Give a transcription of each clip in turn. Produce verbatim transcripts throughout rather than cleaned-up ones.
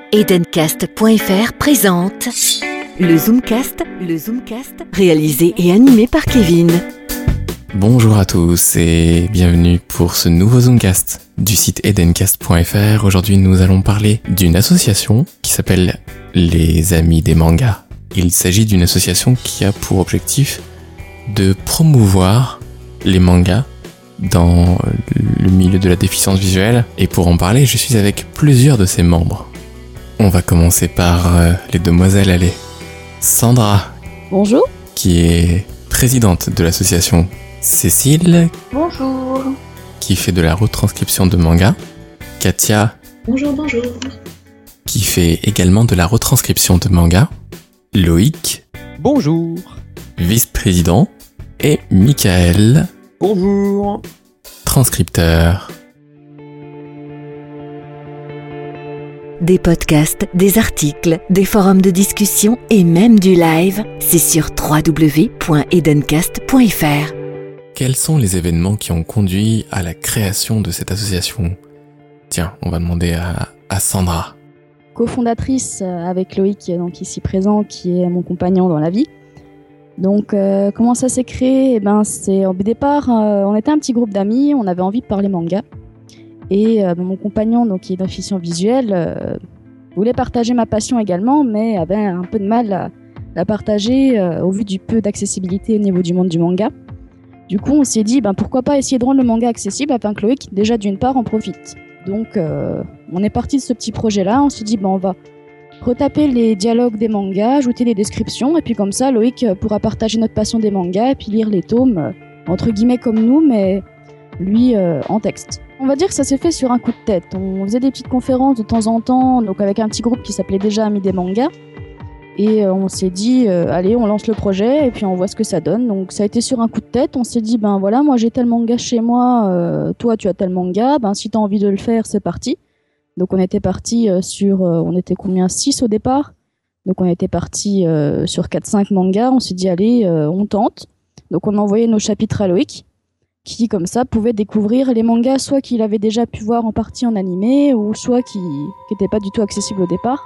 Edencast point F R présente le Zoomcast, le Zoomcast, réalisé et animé par Kevin. Bonjour à tous et bienvenue pour ce nouveau Zoomcast du site Edencast point F R. Aujourd'hui, nous allons parler d'une association qui s'appelle les Amis des Mangas. Il s'agit d'une association qui a pour objectif de promouvoir les mangas dans le milieu de la déficience visuelle. Et pour en parler, je suis avec plusieurs de ses membres. On va commencer par euh, les demoiselles, allez. Sandra. Bonjour. Qui est présidente de l'association. Cécile. Bonjour. Qui fait de la retranscription de manga. Katia. Bonjour, bonjour. Qui fait également de la retranscription de manga. Loïc. Bonjour. Vice-président. Et Michael. Bonjour. Transcripteur. Des podcasts, des articles, des forums de discussion et même du live, c'est sur w w w point edencast point F R. Quels sont les événements qui ont conduit à la création de cette association ? Tiens, on va demander à, à Sandra. Cofondatrice avec Loïc, donc ici présent, qui est mon compagnon dans la vie. Donc, euh, comment ça s'est créé ? Eh ben, c'est au départ, euh, on était un petit groupe d'amis, on avait envie de parler manga. Et euh, mon compagnon, donc, qui est déficient visuel, euh, voulait partager ma passion également, mais avait un peu de mal à la partager euh, au vu du peu d'accessibilité au niveau du monde du manga. Du coup, on s'est dit, ben, pourquoi pas essayer de rendre le manga accessible afin que Loïc, déjà d'une part, en profite. Donc, euh, on est parti de ce petit projet-là, on s'est dit, ben, on va retaper les dialogues des mangas, ajouter les descriptions, et puis comme ça, Loïc pourra partager notre passion des mangas et puis lire les tomes, euh, entre guillemets comme nous, mais lui euh, en texte. On va dire que ça s'est fait sur un coup de tête. On faisait des petites conférences de temps en temps, donc avec un petit groupe qui s'appelait déjà Amis des Mangas. Et euh, on s'est dit, euh, allez, on lance le projet et puis on voit ce que ça donne. Donc ça a été sur un coup de tête. On s'est dit, ben voilà, moi j'ai tel manga chez moi, euh, toi tu as tel manga. Ben si t'as envie de le faire, c'est parti. Donc on était parti euh, sur, euh, on était combien, six au départ. Donc on était parti euh, sur quatre cinq mangas. On s'est dit, allez, euh, on tente. Donc on a envoyé nos chapitres à Loïc, qui comme ça pouvait découvrir les mangas soit qu'il avait déjà pu voir en partie en animé ou soit qui n'étaient pas du tout accessibles au départ.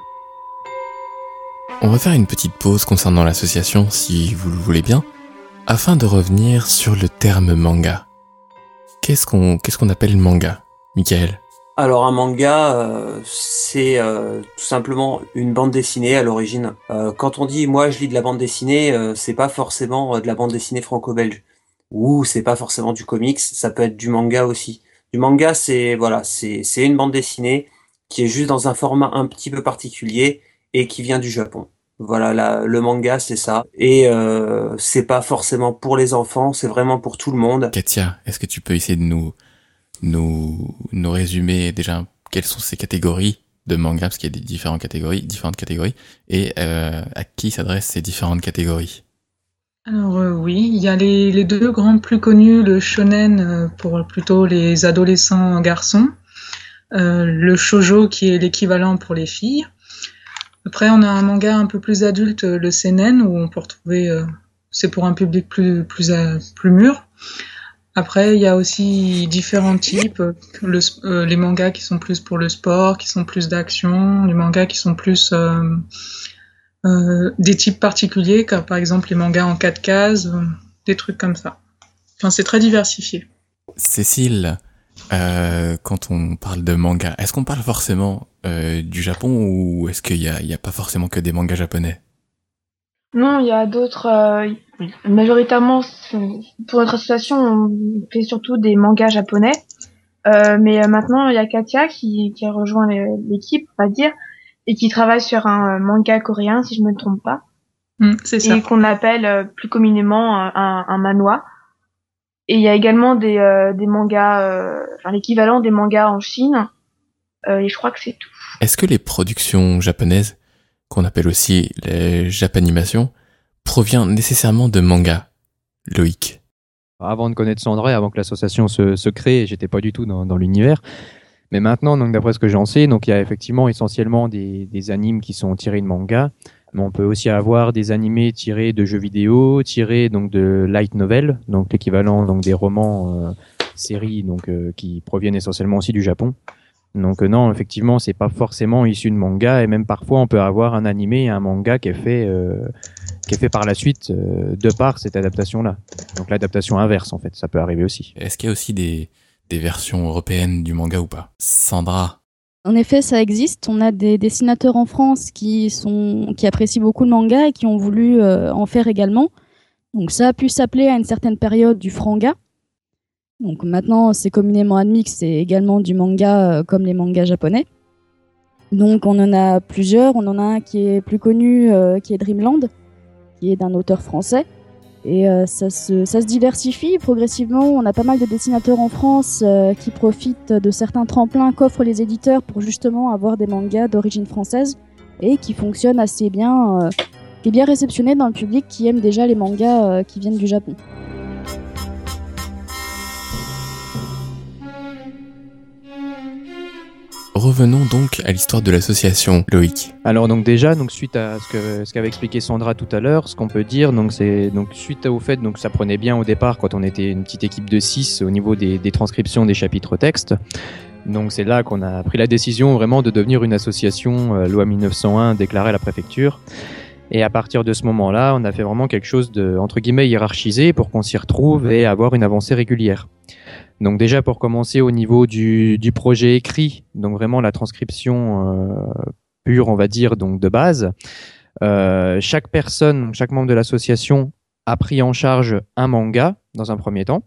On va faire une petite pause concernant l'association si vous le voulez bien, afin de revenir sur le terme manga. Qu'est-ce qu'on, qu'est-ce qu'on appelle manga, Michael ? Alors un manga, euh, c'est euh, tout simplement une bande dessinée à l'origine. Euh, quand on dit moi je lis de la bande dessinée, euh, c'est pas forcément de la bande dessinée franco-belge. Ou c'est pas forcément du comics, ça peut être du manga aussi. Du manga, c'est voilà, c'est c'est une bande dessinée qui est juste dans un format un petit peu particulier et qui vient du Japon. Voilà, la, le manga, c'est ça. Et euh, c'est pas forcément pour les enfants, c'est vraiment pour tout le monde. Katia, est-ce que tu peux essayer de nous nous nous résumer déjà quelles sont ces catégories de manga, parce qu'il y a des différentes catégories, différentes catégories, et euh, à qui s'adressent ces différentes catégories ? Alors euh, oui, il y a les, les deux grands plus connus, le shonen euh, pour plutôt les adolescents garçons, euh, le shoujo qui est l'équivalent pour les filles. Après on a un manga un peu plus adulte, le seinen, où on peut retrouver, euh, c'est pour un public plus plus euh, plus mûr. Après il y a aussi différents types, le, euh, les mangas qui sont plus pour le sport, qui sont plus d'action, les mangas qui sont plus euh, Euh, des types particuliers, comme par exemple les mangas en quatre cases, euh, des trucs comme ça. Enfin, c'est très diversifié. Cécile, euh, quand on parle de manga, est-ce qu'on parle forcément euh, du Japon ou est-ce qu'il y a, il y a pas forcément que des mangas japonais ? Non, il y a d'autres. Euh, majoritairement, pour notre association, on fait surtout des mangas japonais. Euh, mais euh, maintenant, il y a Katia qui, qui a rejoint l'équipe, on va dire, et qui travaille sur un manga coréen, si je me trompe pas. Mmh, c'est ça. Et qu'on appelle euh, plus communément un, un, un manhwa. Et il y a également des, euh, des mangas, euh, enfin l'équivalent des mangas en Chine. Euh, et je crois que c'est tout. Est-ce que les productions japonaises, qu'on appelle aussi les Japanimation, proviennent nécessairement de mangas, Loïc ? Avant de connaître Sandra, avant que l'association se, se crée, j'étais pas du tout dans, dans l'univers. Mais maintenant, donc d'après ce que j'en sais, donc il y a effectivement essentiellement des, des animes qui sont tirés de manga, mais on peut aussi avoir des animés tirés de jeux vidéo, tirés donc de light novel, donc l'équivalent donc des romans euh, séries donc euh, qui proviennent essentiellement aussi du Japon. Donc euh, non, effectivement, c'est pas forcément issu de manga, et même parfois on peut avoir un animé et un manga qui est fait, euh, qui est fait par la suite euh, de par cette adaptation-là. Donc l'adaptation inverse, en fait, ça peut arriver aussi. Est-ce qu'il y a aussi des, des versions européennes du manga ou pas? Sandra? En effet, ça existe. On a des dessinateurs en France qui sont qui apprécient beaucoup le manga et qui ont voulu euh, en faire également. Donc ça a pu s'appeler à une certaine période du franga. Donc maintenant, c'est communément admis que c'est également du manga euh, comme les mangas japonais. Donc on en a plusieurs. On en a un qui est plus connu, euh, qui est Dreamland, qui est d'un auteur français. Et euh, ça, se, ça se diversifie progressivement. On a pas mal de dessinateurs en France euh, qui profitent de certains tremplins qu'offrent les éditeurs pour justement avoir des mangas d'origine française et qui fonctionnent assez bien, euh, qui est bien réceptionné dans le public qui aime déjà les mangas euh, qui viennent du Japon. Revenons donc à l'histoire de l'association, Loïc. Alors donc déjà, donc suite à ce que ce qu'avait expliqué Sandra tout à l'heure, ce qu'on peut dire, donc c'est donc suite au fait donc ça prenait bien au départ quand on était une petite équipe de six au niveau des, des transcriptions des chapitres textes. Donc c'est là qu'on a pris la décision vraiment de devenir une association, euh, loi mille neuf cent un déclarée à la préfecture. Et à partir de ce moment-là, on a fait vraiment quelque chose de entre guillemets hiérarchisé pour qu'on s'y retrouve et avoir une avancée régulière. Donc déjà pour commencer au niveau du, du projet écrit, donc vraiment la transcription euh, pure on va dire donc de base, euh, chaque personne, chaque membre de l'association a pris en charge un manga dans un premier temps,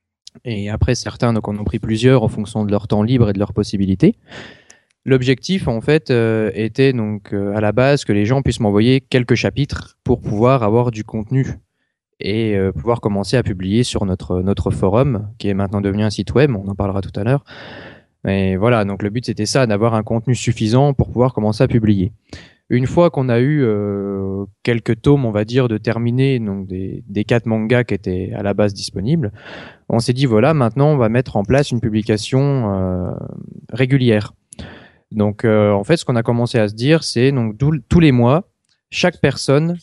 et après certains donc en ont pris plusieurs en fonction de leur temps libre et de leurs possibilités. L'objectif en fait euh, était donc euh, à la base que les gens puissent m'envoyer quelques chapitres pour pouvoir avoir du contenu et euh, pouvoir commencer à publier sur notre notre forum qui est maintenant devenu un site web, on en parlera tout à l'heure. Mais voilà, donc le but c'était ça, d'avoir un contenu suffisant pour pouvoir commencer à publier. Une fois qu'on a eu euh, quelques tomes, on va dire, de terminés, donc des des quatre mangas qui étaient à la base disponibles, on s'est dit voilà, maintenant on va mettre en place une publication euh, régulière. Donc euh, en fait, ce qu'on a commencé à se dire, c'est donc tous les mois, chaque personne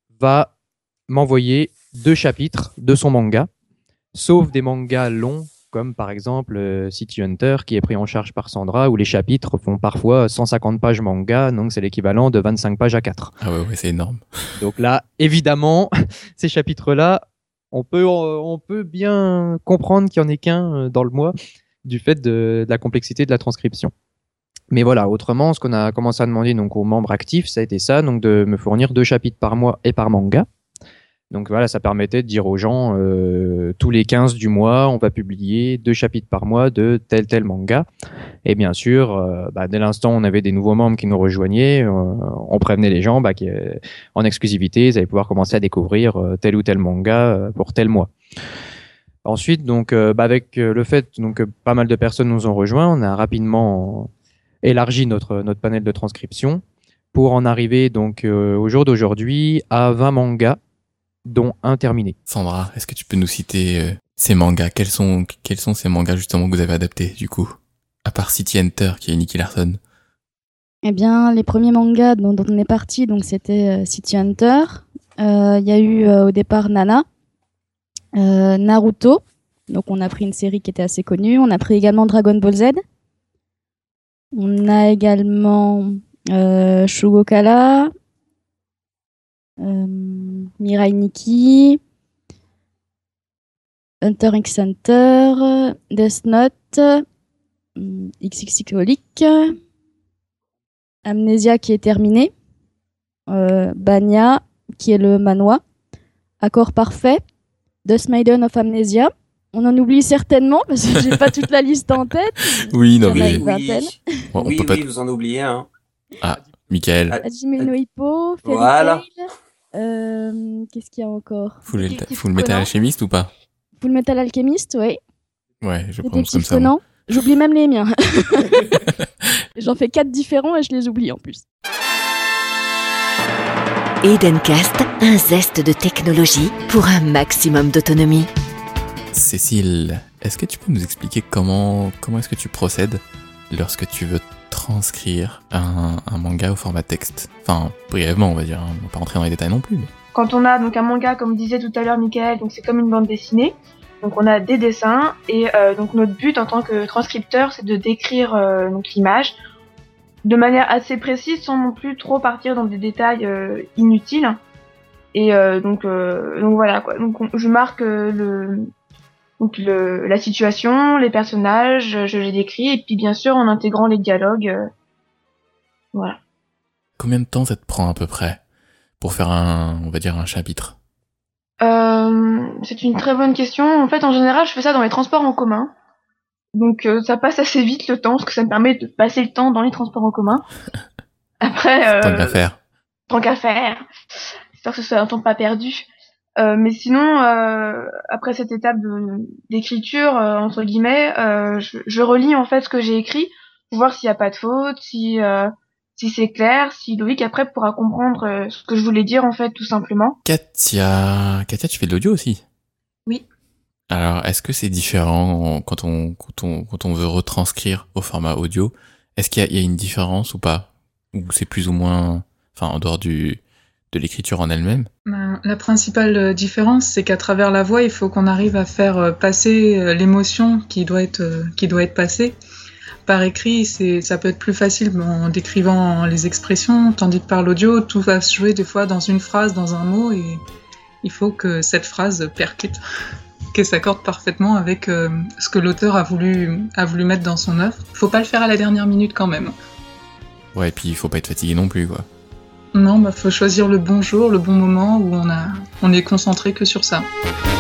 va m'envoyer deux chapitres de son manga, sauf des mangas longs, comme par exemple euh, City Hunter, qui est pris en charge par Sandra, où les chapitres font parfois cent cinquante pages manga, donc c'est l'équivalent de vingt-cinq pages à quatre. Ah ouais, ouais, c'est énorme. Donc là, évidemment, ces chapitres-là, on peut, on peut bien comprendre qu'il n'y en ait qu'un dans le mois, du fait de, de la complexité de la transcription. Mais voilà, autrement, ce qu'on a commencé à demander donc aux membres actifs, ça a été ça, donc de me fournir deux chapitres par mois et par manga. Donc voilà, ça permettait de dire aux gens, euh, tous les quinze du mois, on va publier deux chapitres par mois de tel tel manga. Et bien sûr, euh, bah, dès l'instant où on avait des nouveaux membres qui nous rejoignaient, euh, on prévenait les gens bah, qui, euh, en exclusivité, ils allaient pouvoir commencer à découvrir euh, tel ou tel manga euh, pour tel mois. Ensuite, donc, euh, bah, avec euh, le fait donc, que pas mal de personnes nous ont rejoints, on a rapidement élargi notre, notre panel de transcription pour en arriver donc, euh, au jour d'aujourd'hui à vingt mangas, dont un terminé. Sandra, est-ce que tu peux nous citer euh, ces mangas? Quels sont, quels sont ces mangas justement que vous avez adaptés du coup? À part City Hunter qui est Nicky Larson. Eh bien, les premiers mangas dont, dont on est parti, donc c'était euh, City Hunter. Il euh, y a eu euh, au départ Nana, euh, Naruto. Donc on a pris une série qui était assez connue. On a pris également Dragon Ball Z. On a également euh, Shugokara. Euh, Mirai Nikki, Hunter x Hunter, Death Note, X X Holic, Amnesia qui est terminé, euh, Banya qui est le manhwa, Accord Parfait, Dust Maiden of Amnesia. On en oublie certainement parce que j'ai pas toute la liste en tête. Oui, non mais oui, oui, bon, on oui, peut pas oui, vous en oubliez un. Hein. Ah, Michael. Hajime no Ippo, Fairy Voilà. Tail. Euh, qu'est-ce qu'il y a encore? Full, full Metal Alchemist ou pas? Full Metal Alchemist, oui. Ouais, je Des prononce petits comme ça. prenants. J'oublie même les miens. J'en fais quatre différents et je les oublie en plus. Edencast, un zeste de technologie pour un maximum d'autonomie. Cécile, est-ce que tu peux nous expliquer comment, comment est-ce que tu procèdes lorsque tu veux transcrire un, un manga au format texte? Enfin, brièvement, on va dire, hein. On va pas rentrer dans les détails non plus. Mais... Quand on a donc un manga, comme disait tout à l'heure Michael, donc c'est comme une bande dessinée. Donc on a des dessins et euh, donc notre but en tant que transcripteur, c'est de décrire euh, donc l'image de manière assez précise sans non plus trop partir dans des détails euh, inutiles. Et euh, donc euh, donc voilà quoi. Donc on, je marque euh, le donc le la situation, les personnages, je, je les décris et puis bien sûr en intégrant les dialogues. Euh, voilà. Combien de temps ça te prend à peu près pour faire un, on va dire un chapitre? Euh, c'est une très bonne question. En fait, en général, je fais ça dans les transports en commun. Donc, euh, ça passe assez vite le temps, parce que ça me permet de passer le temps dans les transports en commun. Après, euh, Tant qu'à faire. Tant qu'à faire. J'espère que ce soit un temps pas perdu. Euh, mais sinon, euh, après cette étape de, d'écriture, euh, entre guillemets, euh, je, je relis en fait ce que j'ai écrit pour voir s'il n'y a pas de faute, si euh, si c'est clair, si Loïc après pourra comprendre euh, ce que je voulais dire en fait tout simplement. Katia, Katia, tu fais de l'audio aussi? Oui. Alors, est-ce que c'est différent quand on quand on quand on veut retranscrire au format audio? Est-ce qu'il y a, il y a une différence ou pas? Ou c'est plus ou moins, enfin, en dehors du de l'écriture en elle-même? Ben, la principale différence, c'est qu'à travers la voix, il faut qu'on arrive à faire passer l'émotion qui doit être qui doit être passée. Par écrit, c'est, ça peut être plus facile en décrivant les expressions, tandis que par l'audio, tout va se jouer des fois dans une phrase, dans un mot, et il faut que cette phrase percute, qu'elle s'accorde parfaitement avec euh, ce que l'auteur a voulu, a voulu mettre dans son œuvre. Faut pas le faire à la dernière minute quand même. Ouais, et puis il faut pas être fatigué non plus, quoi. Non, bah faut choisir le bon jour, le bon moment où on a, on est concentré que sur ça.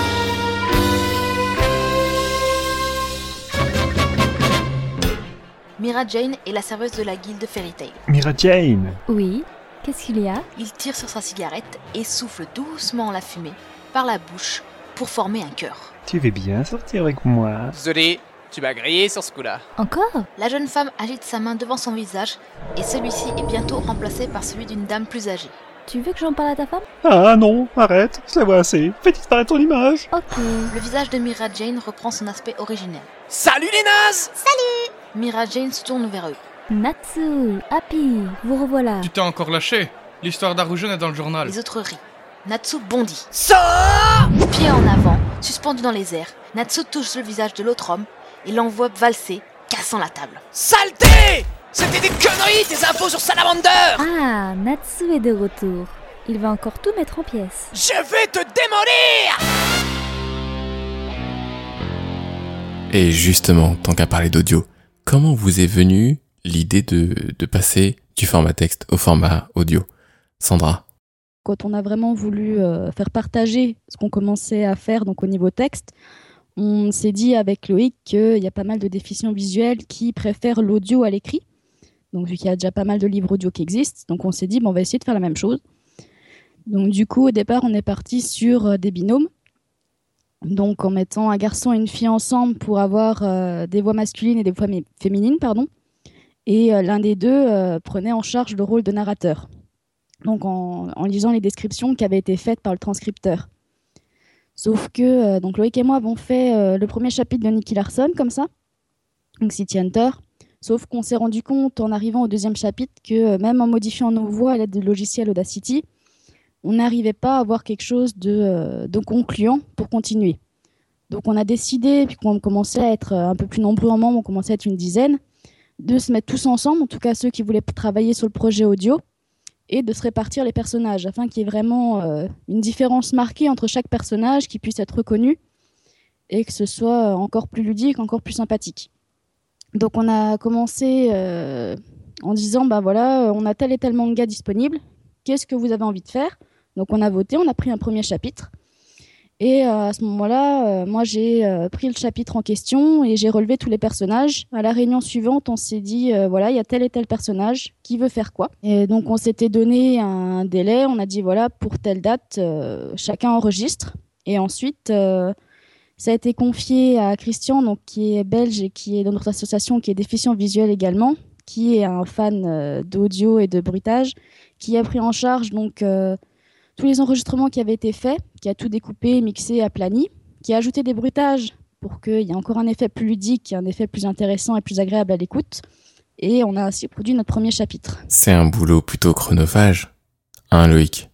Mira Jane est la serveuse de la guilde Fairy Tail. Mira Jane! Oui, qu'est-ce qu'il y a? Il tire sur sa cigarette et souffle doucement la fumée par la bouche pour former un cœur. Tu veux bien sortir avec moi? Désolé, tu m'as grillé sur ce coup-là. Encore? La jeune femme agite sa main devant son visage et celui-ci est bientôt remplacé par celui d'une dame plus âgée. Tu veux que j'en parle à ta femme? Ah non, arrête, je la vois assez. Fais disparaître ton image. Ok. Le visage de Mira Jane reprend son aspect originel. Salut les nazes! Salut! Mira Jane se tourne vers eux. Natsu, Happy, vous revoilà. Tu t'es encore lâché. L'histoire d'Arujun est dans le journal. Les autres rient. Natsu bondit. Ça! Pied en avant, suspendu dans les airs, Natsu touche le visage de l'autre homme et l'envoie valser, cassant la table. Saleté! C'était des conneries, tes infos sur Salamander! Ah, Natsu est de retour. Il va encore tout mettre en pièces. Je vais te démolir! Et justement, tant qu'à parler d'audio, comment vous est venue l'idée de, de passer du format texte au format audio? Sandra? Quand on a vraiment voulu euh, faire partager ce qu'on commençait à faire donc au niveau texte, on s'est dit avec Loïc qu'il y a pas mal de déficients visuels qui préfèrent l'audio à l'écrit. Donc vu qu'il y a déjà pas mal de livres audio qui existent, donc on s'est dit bon, on va essayer de faire la même chose. Donc du coup au départ on est parti sur euh, des binômes. Donc en mettant un garçon et une fille ensemble pour avoir euh, des voix masculines et des voix mé- féminines, pardon. Et euh, l'un des deux euh, prenait en charge le rôle de narrateur. Donc en, en lisant les descriptions qui avaient été faites par le transcripteur. Sauf que euh, donc Loïc et moi avons fait euh, le premier chapitre de Nicky Larson comme ça, donc City Hunter. Sauf qu'on s'est rendu compte en arrivant au deuxième chapitre que euh, même en modifiant nos voix à l'aide du logiciel Audacity, on n'arrivait pas à avoir quelque chose de, euh, de concluant pour continuer. Donc on a décidé, puis qu'on commençait à être un peu plus nombreux en membres, on commençait à être une dizaine, de se mettre tous ensemble, en tout cas ceux qui voulaient travailler sur le projet audio, et de se répartir les personnages, afin qu'il y ait vraiment euh, une différence marquée entre chaque personnage, qui puisse être reconnu, et que ce soit encore plus ludique, encore plus sympathique. Donc on a commencé euh, en disant, bah voilà, on a tel et tel manga disponible, qu'est-ce que vous avez envie de faire? Donc on a voté, on a pris un premier chapitre. Et euh, à ce moment-là, euh, moi j'ai euh, pris le chapitre en question et j'ai relevé tous les personnages. À la réunion suivante, on s'est dit, euh, voilà, il y a tel et tel personnage, qui veut faire quoi? Et donc on s'était donné un délai, on a dit, voilà, pour telle date, euh, chacun enregistre. Et ensuite, euh, ça a été confié à Christian, donc, qui est belge et qui est dans notre association, qui est déficient visuel également, qui est un fan euh, d'audio et de bruitage, qui a pris en charge donc euh, tous les enregistrements qui avaient été faits, qui a tout découpé, mixé, aplani, qui a ajouté des bruitages pour qu'il y ait encore un effet plus ludique, un effet plus intéressant et plus agréable à l'écoute. Et on a ainsi produit notre premier chapitre. C'est un boulot plutôt chronophage, hein Loïc?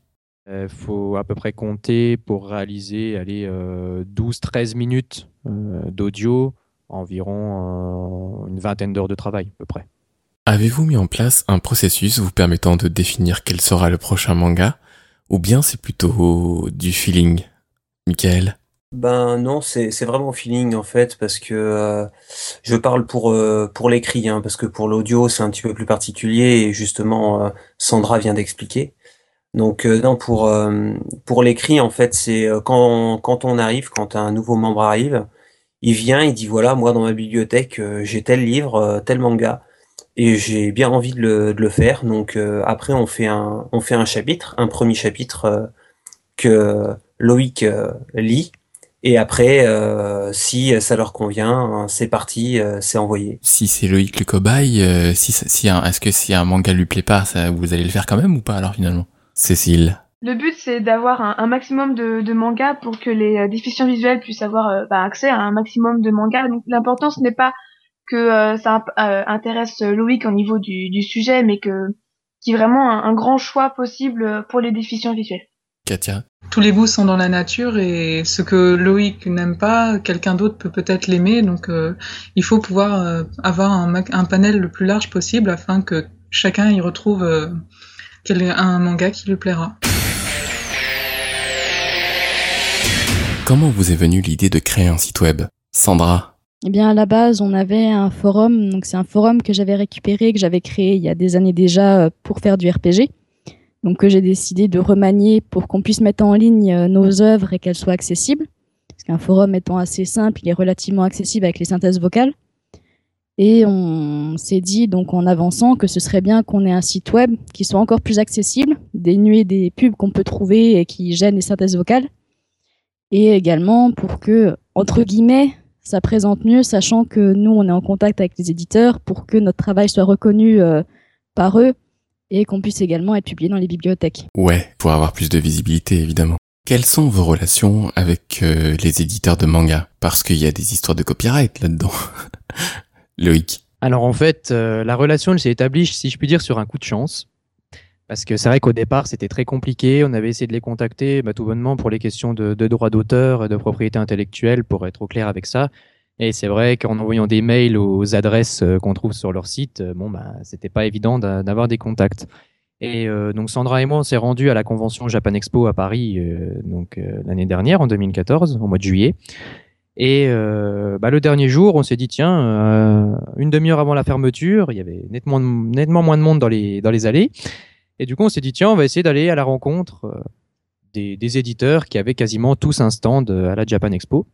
Il faut à peu près compter pour réaliser allez, euh, douze à treize minutes euh, d'audio, environ euh, une vingtaine d'heures de travail à peu près. Avez-vous mis en place un processus vous permettant de définir quel sera le prochain manga, ou bien c'est plutôt du feeling, Michael? Ben non, c'est c'est vraiment au feeling en fait, parce que euh, je parle pour euh, pour l'écrit, hein, parce que pour l'audio c'est un petit peu plus particulier et justement euh, Sandra vient d'expliquer. Donc euh, non, pour euh, pour l'écrit en fait, c'est euh, quand quand on arrive, quand un nouveau membre arrive, il vient, il dit voilà, moi dans ma bibliothèque euh, j'ai tel livre, euh, tel manga, et j'ai bien envie de le de le faire. Donc euh, après on fait un on fait un chapitre, un premier chapitre euh, que Loïc euh, lit, et après euh, si ça leur convient, c'est parti, euh, c'est envoyé. Si c'est Loïc le cobaye, euh, si si un, est-ce que si un manga lui plaît pas, ça, vous allez le faire quand même ou pas alors finalement? Cécile. Le but, c'est d'avoir un, un maximum de, de mangas pour que les euh, déficients visuels puissent avoir euh, bah, accès à un maximum de mangas. Donc l'important, ce n'est pas que euh, ça euh, intéresse Loïc au niveau du, du sujet, mais que qu'il y ait vraiment un, un grand choix possible pour les déficients visuels. Katia. Tous les goûts sont dans la nature, et ce que Loïc n'aime pas, quelqu'un d'autre peut peut-être l'aimer. Donc euh, il faut pouvoir euh, avoir un, un panel le plus large possible afin que chacun y retrouve euh, un manga qui lui plaira. Comment vous est venue l'idée de créer un site web, Sandra? Eh bien, à la base, on avait un forum. Donc, c'est un forum que j'avais récupéré, que j'avais créé il y a des années déjà pour faire du R P G. Donc, que j'ai décidé de remanier pour qu'on puisse mettre en ligne nos œuvres et qu'elles soient accessibles. Parce qu'un forum étant assez simple, il est relativement accessible avec les synthèses vocales. Et on s'est dit, donc en avançant, que ce serait bien qu'on ait un site web qui soit encore plus accessible, dénué des pubs qu'on peut trouver et qui gênent les synthèses vocales. Et également pour que, entre guillemets, ça présente mieux, sachant que nous, on est en contact avec les éditeurs pour que notre travail soit reconnu euh, par eux et qu'on puisse également être publié dans les bibliothèques. Ouais, pour avoir plus de visibilité, évidemment. Quelles sont vos relations avec euh, les éditeurs de manga? Parce qu'il y a des histoires de copyright là-dedans. Loïc. Alors en fait, euh, la relation elle s'est établie, si je puis dire, sur un coup de chance. Parce que c'est vrai qu'au départ, c'était très compliqué. On avait essayé de les contacter bah, tout bonnement pour les questions de, de droit d'auteur et de propriété intellectuelle, pour être au clair avec ça. Et c'est vrai qu'en envoyant des mails aux adresses euh, qu'on trouve sur leur site, euh, bon, bah, c'était pas évident d'a- d'avoir des contacts. Et euh, donc Sandra et moi, on s'est rendus à la convention Japan Expo à Paris euh, donc euh, l'année dernière, en deux mille quatorze, au mois de juillet. Et euh, bah, le dernier jour, on s'est dit tiens, euh, une demi-heure avant la fermeture, il y avait nettement, nettement moins de monde dans les dans les allées. Et du coup, on s'est dit tiens, on va essayer d'aller à la rencontre euh, des, des éditeurs qui avaient quasiment tous un stand euh, à la Japan Expo.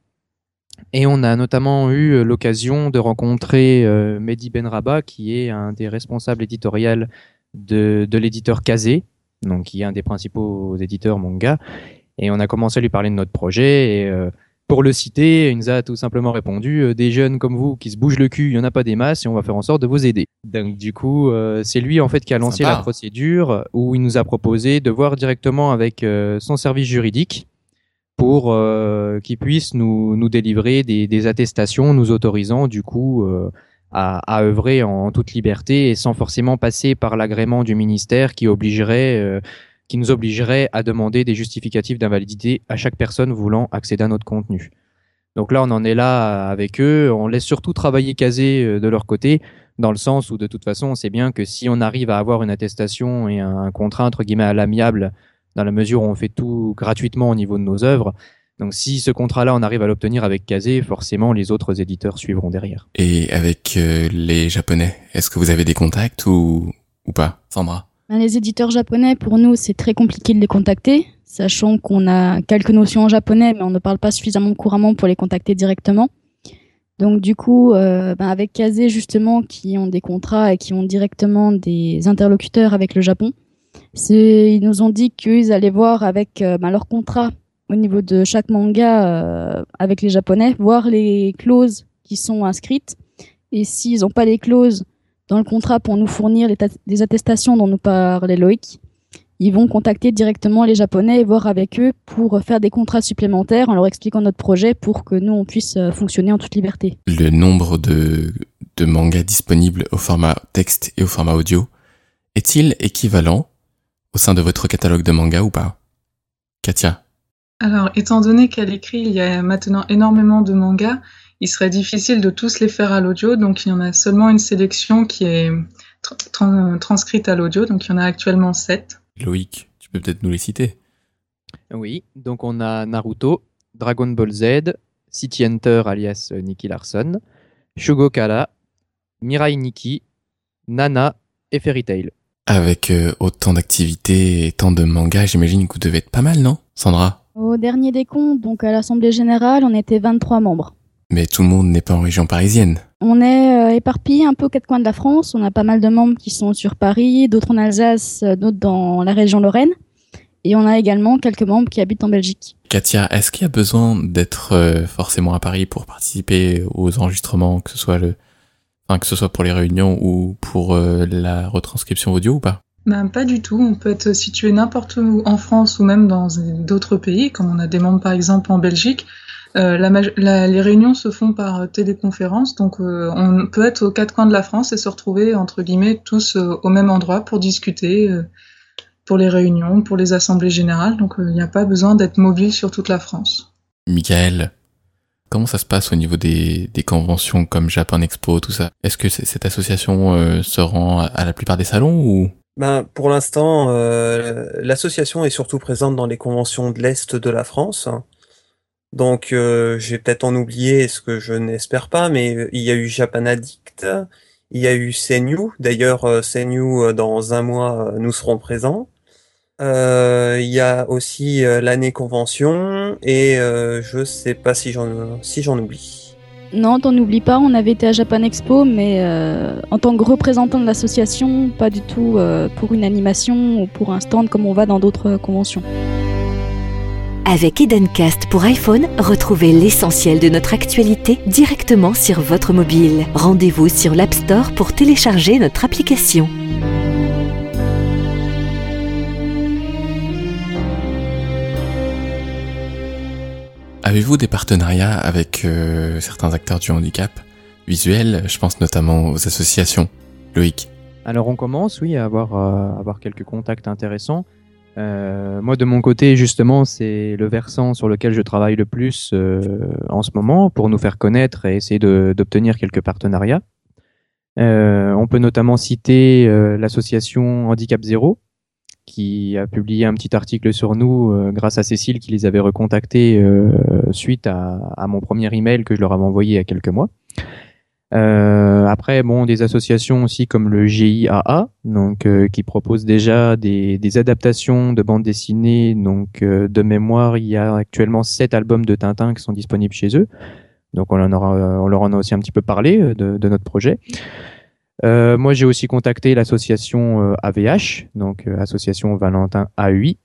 Et on a notamment eu l'occasion de rencontrer euh, Mehdi Benraba, qui est un des responsables éditoriaux de, de l'éditeur Kazé, donc qui est un des principaux éditeurs manga. Et on a commencé à lui parler de notre projet. Et euh, pour le citer, il nous a tout simplement répondu euh, des jeunes comme vous qui se bougent le cul, il y en a pas des masses, et on va faire en sorte de vous aider. Donc du coup, euh, c'est lui en fait qui a lancé Sympa. la procédure où il nous a proposé de voir directement avec euh, son service juridique pour euh, qu'il puisse nous, nous délivrer des, des attestations nous autorisant du coup euh, à, à œuvrer en, en toute liberté et sans forcément passer par l'agrément du ministère qui obligerait, euh, qui nous obligerait à demander des justificatifs d'invalidité à chaque personne voulant accéder à notre contenu. Donc là, on en est là avec eux. On laisse surtout travailler Kazé euh, de leur côté, dans le sens où de toute façon, on sait bien que si on arrive à avoir une attestation et un, un contrat entre guillemets à l'amiable, dans la mesure où on fait tout gratuitement au niveau de nos œuvres. Donc si ce contrat-là, on arrive à l'obtenir avec Kazé, forcément, les autres éditeurs suivront derrière. Et avec euh, les Japonais, est-ce que vous avez des contacts ou, ou pas, Sandra? Les éditeurs japonais, pour nous, c'est très compliqué de les contacter, sachant qu'on a quelques notions en japonais, mais on ne parle pas suffisamment couramment pour les contacter directement. Donc du coup, euh, ben avec Kazé, justement, qui ont des contrats et qui ont directement des interlocuteurs avec le Japon, c'est, ils nous ont dit qu'ils allaient voir avec euh, ben, leur contrat au niveau de chaque manga euh, avec les Japonais, voir les clauses qui sont inscrites. Et s'ils n'ont pas les clauses dans le contrat pour nous fournir les, ta- les attestations dont nous parlait Loïc, ils vont contacter directement les Japonais et voir avec eux pour faire des contrats supplémentaires en leur expliquant notre projet pour que nous, on puisse fonctionner en toute liberté. Le nombre de, de mangas disponibles au format texte et au format audio est-il équivalent au sein de votre catalogue de mangas ou pas? Katia. Alors, étant donné qu'elle écrit, il y a maintenant énormément de mangas, il serait difficile de tous les faire à l'audio, donc il y en a seulement une sélection qui est tra- tra- transcrite à l'audio, donc il y en a actuellement sept. Loïc, tu peux peut-être nous les citer. Oui, donc on a Naruto, Dragon Ball Z, City Hunter alias Nicky Larson, Shugokara, Mirai Nikki, Nana et Fairy Tail. Avec euh, autant d'activités et tant de mangas, j'imagine que vous devez être pas mal, non, Sandra? Au dernier décompte, donc à l'Assemblée Générale, on était vingt-trois membres. Mais tout le monde n'est pas en région parisienne. On est euh, éparpillés un peu aux quatre coins de la France. On a pas mal de membres qui sont sur Paris, d'autres en Alsace, euh, d'autres dans la région Lorraine. Et on a également quelques membres qui habitent en Belgique. Katia, est-ce qu'il y a besoin d'être euh, forcément à Paris pour participer aux enregistrements, que ce soit le, enfin que ce soit pour les réunions ou pour euh, la retranscription audio ou pas? Ben, pas du tout, on peut être situé n'importe où en France ou même dans d'autres pays, comme on a des membres par exemple en Belgique. Euh, la, la, les réunions se font par téléconférence, donc euh, on peut être aux quatre coins de la France et se retrouver entre guillemets tous euh, au même endroit pour discuter, euh, pour les réunions, pour les assemblées générales, donc il euh, n'y a pas besoin d'être mobile sur toute la France. Michael, comment ça se passe au niveau des, des conventions comme Japan Expo, tout ça? Est-ce que c- cette association euh, se rend à la plupart des salons ou? Ben, pour l'instant, euh, l'association est surtout présente dans les conventions de l'Est de la France. Donc, euh, j'ai peut-être en oublié, ce que je n'espère pas, mais il y a eu Japan Addict, il y a eu Senyu. D'ailleurs, euh, Senyu, dans un mois, nous serons présents. Euh, il y a aussi euh, l'année convention, et euh, je sais pas si j'en, si j'en oublie. Non, t'en oublies pas, on avait été à Japan Expo, mais euh, en tant que représentant de l'association, pas du tout euh, pour une animation ou pour un stand comme on va dans d'autres conventions. Avec Edencast pour iPhone, retrouvez l'essentiel de notre actualité directement sur votre mobile. Rendez-vous sur l'App Store pour télécharger notre application. Avez-vous des partenariats avec euh, certains acteurs du handicap visuel? Je pense notamment aux associations. Loïc. Alors on commence, oui, à avoir, euh, avoir quelques contacts intéressants. Euh, moi de mon côté, justement, c'est le versant sur lequel je travaille le plus euh, en ce moment pour nous faire connaître et essayer de, d'obtenir quelques partenariats. Euh, on peut notamment citer euh, l'association Handicap Zéro, qui a publié un petit article sur nous euh, grâce à Cécile qui les avait recontactés euh, suite à, à mon premier email que je leur avais envoyé il y a quelques mois. Euh, après, bon, des associations aussi comme le G I A A, donc euh, qui propose déjà des, des adaptations de bandes dessinées. Donc, euh, de mémoire, il y a actuellement sept albums de Tintin qui sont disponibles chez eux. Donc, on, en aura, on leur en a aussi un petit peu parlé de, de notre projet. Euh, moi, j'ai aussi contacté l'association euh, A V H, donc euh, Association Valentin A U I,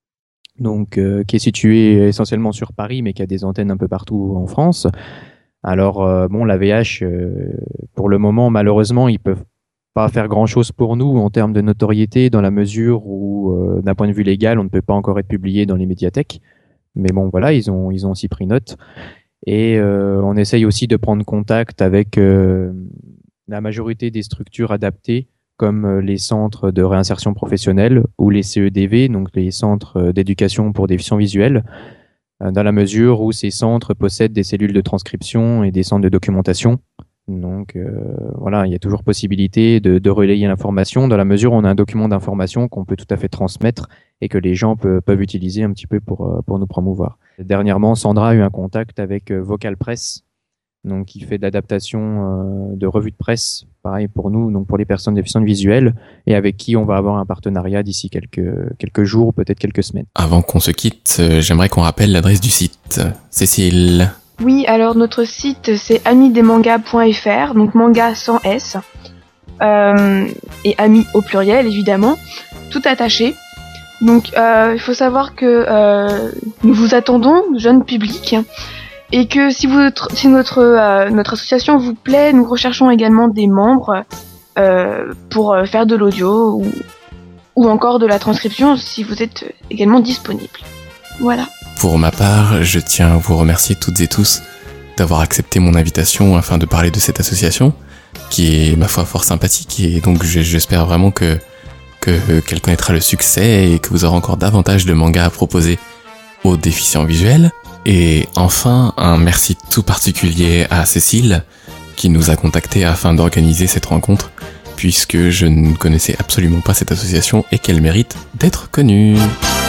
donc euh, qui est située essentiellement sur Paris, mais qui a des antennes un peu partout en France. Alors euh, bon, l'A V H, euh, pour le moment, malheureusement, ils peuvent pas faire grand-chose pour nous en termes de notoriété, dans la mesure où, euh, d'un point de vue légal, on ne peut pas encore être publié dans les médiathèques. Mais bon, voilà, ils ont ils ont aussi pris note. Et euh, on essaye aussi de prendre contact avec euh, la majorité des structures adaptées, comme les centres de réinsertion professionnelle ou les C E D V, donc les centres d'éducation pour déficients visuels, dans la mesure où ces centres possèdent des cellules de transcription et des centres de documentation. Donc euh, voilà, il y a toujours possibilité de, de relayer l'information dans la mesure où on a un document d'information qu'on peut tout à fait transmettre et que les gens peuvent, peuvent utiliser un petit peu pour, pour nous promouvoir. Dernièrement, Sandra a eu un contact avec Vocal Press, donc qui fait de l'adaptation euh, de revues de presse, pareil pour nous, donc pour les personnes déficientes visuelles, et avec qui on va avoir un partenariat d'ici quelques quelques jours, peut-être quelques semaines. Avant qu'on se quitte, euh, j'aimerais qu'on rappelle l'adresse du site. Cécile. Oui, alors notre site c'est ami des mangas point f r, donc manga sans S, euh, et ami au pluriel évidemment, tout attaché. Donc euh, il faut savoir que euh, nous vous attendons, jeune public. Et que si, vous, si notre, euh, notre association vous plaît, nous recherchons également des membres euh, pour faire de l'audio ou, ou encore de la transcription si vous êtes également disponible. Voilà. Pour ma part, je tiens à vous remercier toutes et tous d'avoir accepté mon invitation afin de parler de cette association, qui est ma foi fort sympathique, et donc j'espère vraiment que, que, qu'elle connaîtra le succès et que vous aurez encore davantage de mangas à proposer aux déficients visuels. Et enfin, un merci tout particulier à Cécile, qui nous a contactés afin d'organiser cette rencontre, puisque je ne connaissais absolument pas cette association et qu'elle mérite d'être connue.